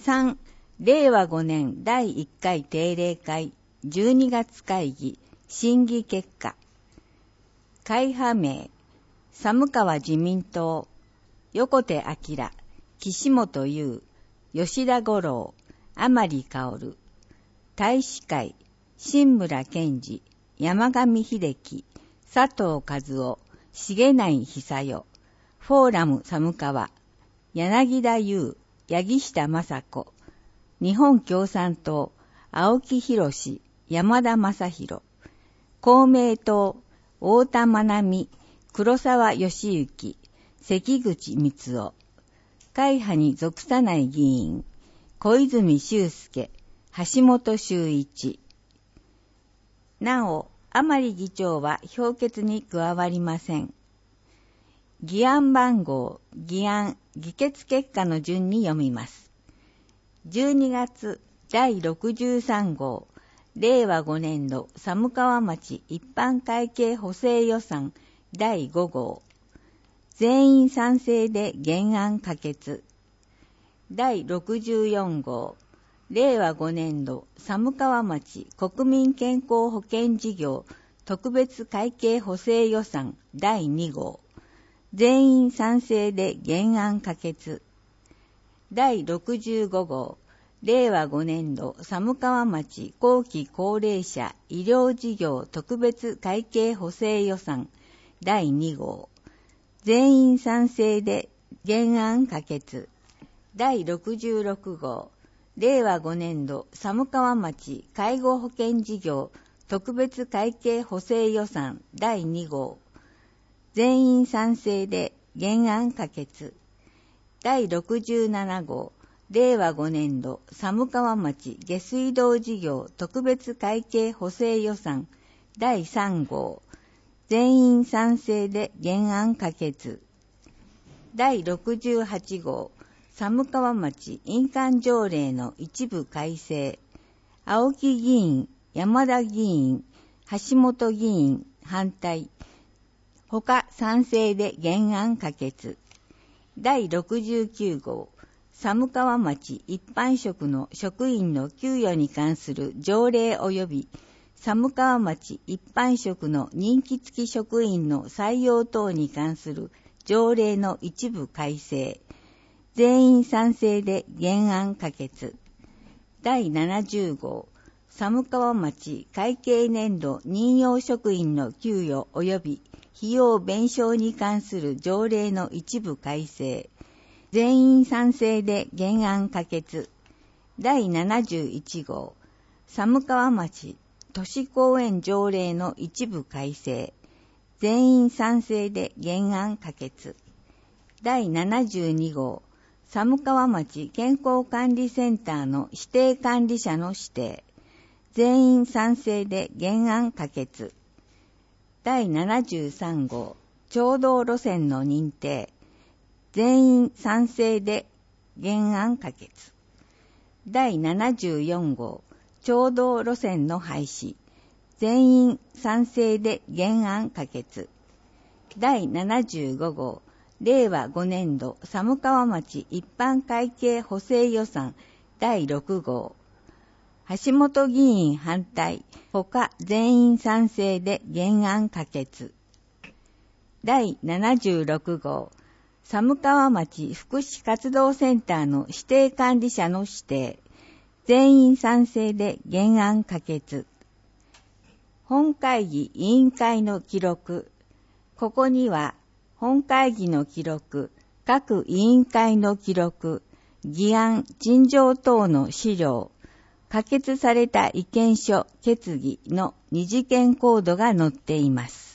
3、令和5年第1回定例会12月会議審議結果。会派名、寒川自民党、横手晃、岸本優、吉田五郎、甘利薫。大使会、新村健二、山上秀樹、佐藤和夫、重内久代。フォーラム寒川、柳田優、八木下雅子。日本共産党、青木博、山田正宏。公明党、太田真美、黒沢義行、関口光夫。会派に属さない議員、小泉修介、橋本修一。なお、甘利議長は評決に加わりません。議案番号、議案、議決結果の順に読みます。12月第63号、令和5年度寒川町一般会計補正予算第5号。全員賛成で原案可決。第64号、令和5年度寒川町国民健康保険事業特別会計補正予算第2号。全員賛成で原案可決。第65号、令和5年度寒川町後期高齢者医療事業特別会計補正予算第2号。全員賛成で原案可決。第66号、令和5年度寒川町介護保険事業特別会計補正予算第2号。全員賛成で原案可決。第67号、令和5年度寒川町下水道事業特別会計補正予算第3号。全員賛成で原案可決。第68号、寒川町印鑑条例の一部改正。青木議員、山田議員、橋本議員反対。他賛成で原案可決。第69号、寒川町一般職の職員の給与に関する条例及び寒川町一般職の任期付き職員の採用等に関する条例の一部改正。全員賛成で原案可決。第70号、寒川町会計年度任用職員の給与及び費用弁償に関する条例の一部改正。全員賛成で原案可決。第71号、寒川町都市公園条例の一部改正。全員賛成で原案可決。第72号、寒川町健康管理センターの指定管理者の指定。全員賛成で原案可決。第73号、町道路線の認定。全員賛成で原案可決。第74号、町道路線の廃止。全員賛成で原案可決。第75号、令和5年度寒川町一般会計補正予算第6号。橋本議員反対、他全員賛成で原案可決。第76号、寒川町福祉活動センターの指定管理者の指定。全員賛成で原案可決。本会議委員会の記録。ここには、本会議の記録、各委員会の記録、議案、陳情等の資料、可決された意見書、決議の二次元コードが載っています。